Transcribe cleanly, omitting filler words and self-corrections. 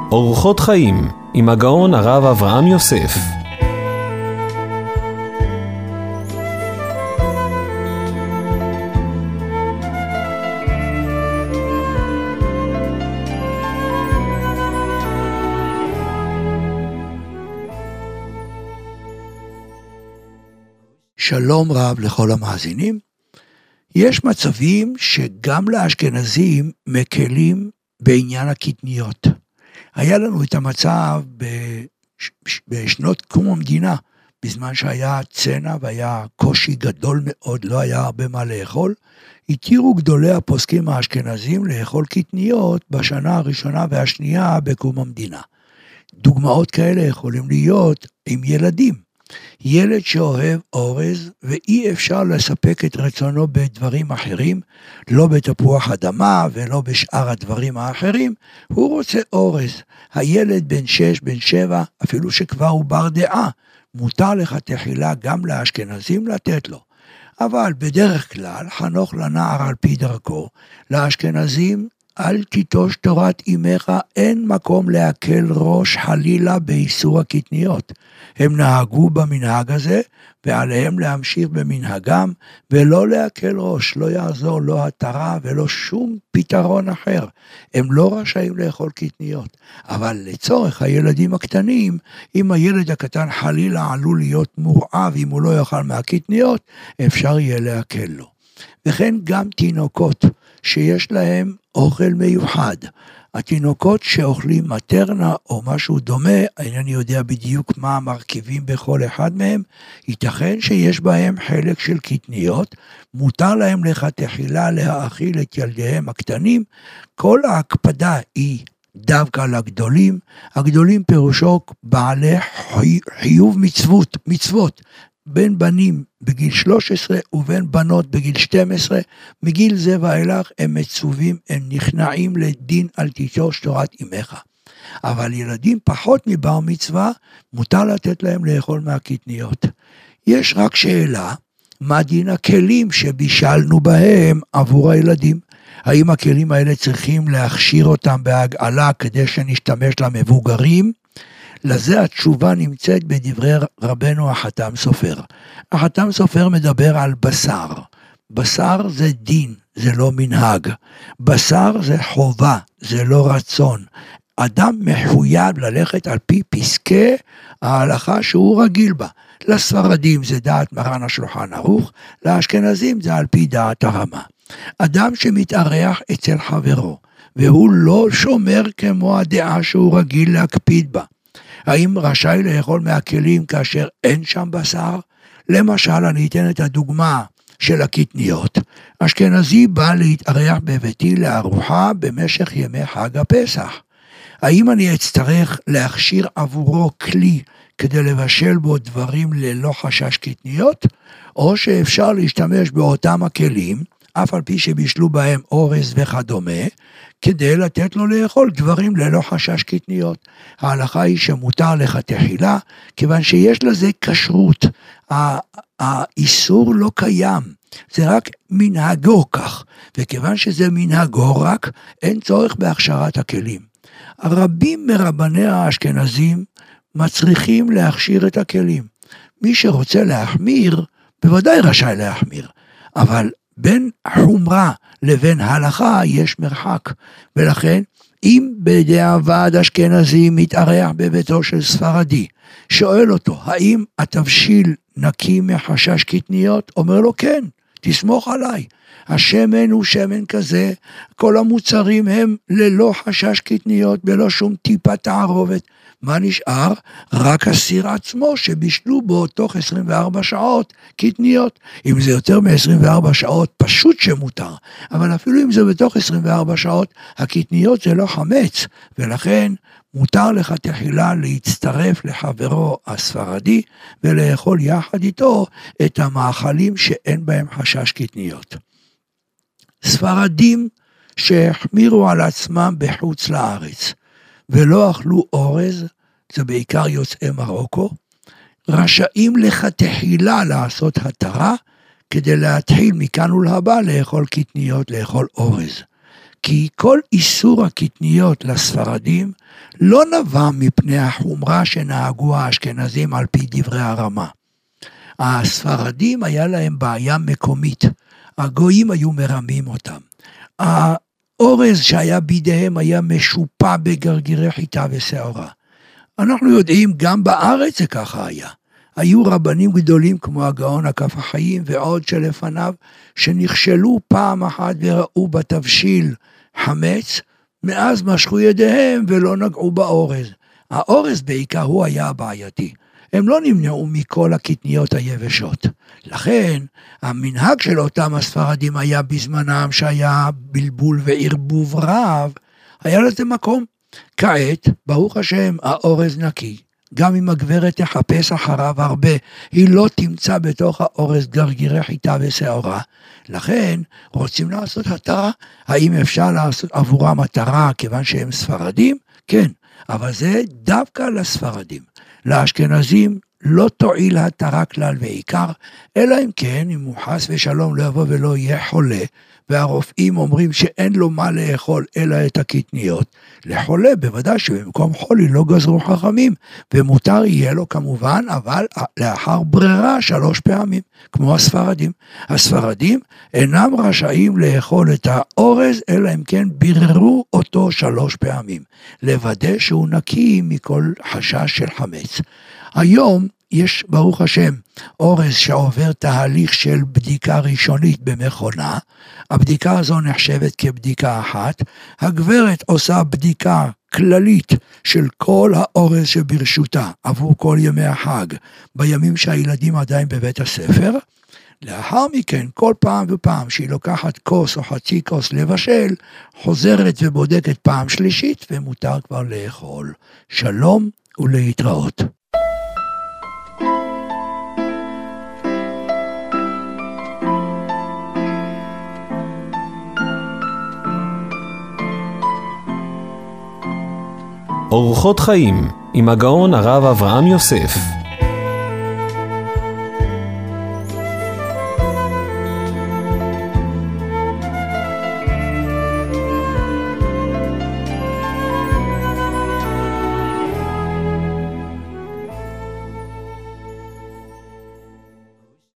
אורחות חיים עם הגאון הרב אברהם יוסף. שלום רב לכל המאזינים. יש מצבים שגם לאשכנזים מקלים בעניין הקטניות. היה לנו את המצב בשנות קום המדינה, בזמן שהיה צנע והיה קושי גדול מאוד, לא היה הרבה מה לאכול, התירו גדולי הפוסקים האשכנזים לאכול קטניות בשנה הראשונה והשנייה בקום המדינה. דוגמאות כאלה יכולים להיות עם ילדים. ילד שאוהב אורז ואי אפשר לספק את רצונו בדברים אחרים, לא בתפוח אדמה ולא בשאר הדברים האחרים, הוא רוצה אורז. הילד בן 6, בן 7, אפילו שכבר הוא בר דעה, מותר לך תחילה גם לאשכנזים לתת לו. אבל בדרך כלל, חנוך לנער על פי דרכו, לאשכנזים אל תיטוש תורת אמך, אין מקום להקל ראש חלילה באיסור הקטניות. הם נהגו במנהג הזה, ועליהם להמשיך במנהגם, ולא להקל ראש, לא יעזור לא התרה ולא שום פתרון אחר. הם לא רשאים לאכול קטניות, אבל לצורך הילדים הקטנים, אם הילד הקטן חלילה עלול להיות מורעב, אם הוא לא יאכל מהקטניות, אפשר יהיה להקל לו. וכן גם תינוקות שיש להם אוכל מיוחד. התינוקות שאוכלים מטרנה או משהו דומה, אינני יודע בדיוק מה המרכיבים בכל אחד מהם, ייתכן שיש בהם חלק של קטניות, מותר להם לכתחילה להאכיל את ילדיהם הקטנים, כל ההקפדה היא דווקא לגדולים, הגדולים פירושו בעלי חיוב מצוות, בין בנים בגיל 13 ובין בנות בגיל 12, מגיל זה ואילך הם מצווים, הם נכנעים לדין על תיטוש תורת אמך. אבל ילדים פחות מבר מצווה, מותר לתת להם לאכול מהקטניות. יש רק שאלה, מה דין הכלים שבישלנו בהם עבור הילדים? האם הכלים האלה צריכים להכשיר אותם בהגעלה כדי שנשתמש למבוגרים? לזה התשובה נמצאת בדברי רבנו החתם סופר. החתם סופר מדבר על בשר. בשר זה דין, זה לא מנהג. בשר זה חובה, זה לא רצון. אדם מחויב ללכת על פי פסקי ההלכה שהוא רגיל בה. לספרדים זה דעת מרן השולחן ערוך, לאשכנזים זה על פי דעת הרמה. אדם שמתארח אצל חברו, והוא לא שומר כמו הדעה שהוא רגיל להקפיד בה. האם רשאי לאכול מהכלים כאשר אין שם בשר? למשל, אני אתן את הדוגמה של הקטניות. אשכנזי בא להתארח בביתי לארוחה במשך ימי חג הפסח. האם אני אצטרך להכשיר עבורו כלי כדי לבשל בו דברים ללא חשש קטניות? או שאפשר להשתמש באותם הכלים, אף על פי שבישלו בהם אורז וכדומה, כדי לתת לו לאכול דברים ללא חשש קטניות. ההלכה היא שמותר לכתחילה, כיוון שיש לזה כשרות. האיסור לא קיים, זה רק מנהגו כך, וכיוון שזה מנהגו רק, אין צורך בהכשרת הכלים. הרבים מרבני האשכנזים מצריכים להכשיר את הכלים. מי שרוצה להחמיר, בוודאי רשאי להחמיר, אבל בין חומרה לבין הלכה יש מרחק, ולכן אם בדיעבד אשכנזי מתארח בביתו של ספרדי, שואל אותו, האם התבשיל נקי מחשש קטניות? אומר לו, כן, תסמוך עליי. השמן הוא שמן כזה, כל המוצרים הם ללא חשש קטניות, בלא שום טיפה תערובת. מה נשאר? רק הסיר עצמו שבישלו בו תוך 24 שעות קטניות. אם זה יותר מ-24 שעות פשוט שמותר, אבל אפילו אם זה בתוך 24 שעות, הקטניות זה לא חמץ, ולכן מותר לך תחילה להצטרף לחברו הספרדי ולאכול יחד איתו את המאכלים שאין בהם חשש קטניות. ספרדים שהחמירו על עצמם בחוץ לארץ ולא אכלו אורז, זה בעיקר יוצאי מרוקו, רשאים לכתחילה לעשות התרה, כדי להתחיל מכאן ולהבא לאכול קטניות, לאכול אורז. כי כל איסור הקטניות לספרדים לא נבע מפני החומרה שנהגו האשכנזים על פי דברי הרמה. הספרדים היה להם בעיה מקומית, הגויים היו מרמים אותם. האורז שהיה בידיהם היה משופע בגרגירי חיטה ושעורה. אנחנו יודעים, גם בארץ זה ככה היה. היו רבנים גדולים כמו הגאון הכף החיים ועוד שלפניו, שנכשלו פעם אחת וראו בתבשיל חמץ, מאז משכו ידיהם ולא נגעו באורז. האורז בעיקר הוא היה הבעייתי. הם לא נמנעו מכל הקטניות היבשות. לכן, המנהג של אותם הספרדים היה בזמנם שהיה בלבול וערבוב רב, היה לזה מקום. כעת, ברוך השם, האורז נקי. גם אם הגברת תחפש אחריו הרבה, היא לא תמצא בתוך האורז גרגירי חיטה ושעורה. לכן, רוצים לעשות התרה. האם אפשר לעשות עבורם התרה כיוון שהם ספרדים? כן, אבל זה דווקא לספרדים. לאשכנזים לא תועיל התרה כלל ועיקר, אלא אם כן, אם הוא חס ושלום לא יבוא ולא יהיה חולה, והרופאים אומרים שאין לו מה לאכול אלא את הקטניות, לחולה בוודאי שבמקום חולי לא גזרו חכמים, ומותר יהיה לו כמובן, אבל לאחר ברירה 3 פעמים, כמו הספרדים. הספרדים אינם רשאים לאכול את האורז, אלא אם כן ביררו אותו 3 פעמים, לוודא שהוא נקי מכל חשש של חמץ. היום יש ברוך השם אורז שעובר תהליך של בדיקה ראשונית במכונה, הבדיקה הזו נחשבת כבדיקה אחת, הגברת עושה בדיקה כללית של כל האורז שברשותה עבור כל ימי החג, בימים שהילדים עדיין בבית הספר, לאחר מכן כל פעם ופעם שהיא לוקחת כוס או חצי כוס לבשל, חוזרת ובודקת פעם שלישית ומותר כבר לאכול. שלום ולהתראות. אורחות חיים עם הגאון הרב אברהם יוסף.